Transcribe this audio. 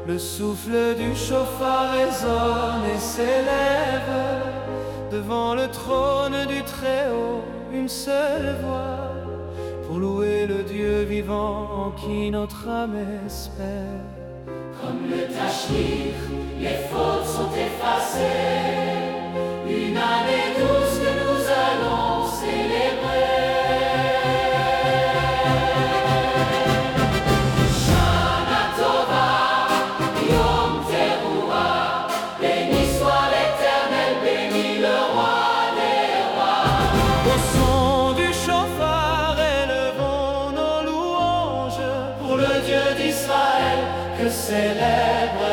Le souffle du chauffard résonne et s'élève devant le trône du Très-Haut, une seule voix pour louer le Dieu vivant en qui notre âme espère. Comme le Tachlich, les fautes sont effacées, une année douce que nous allons célébrer. Shana Tova, Yom Teruah, béni soit l'Éternel, béni le Roi des Rois. Au son du chauffard, élevons nos louanges Pour le Dieu d'Israël que célèbre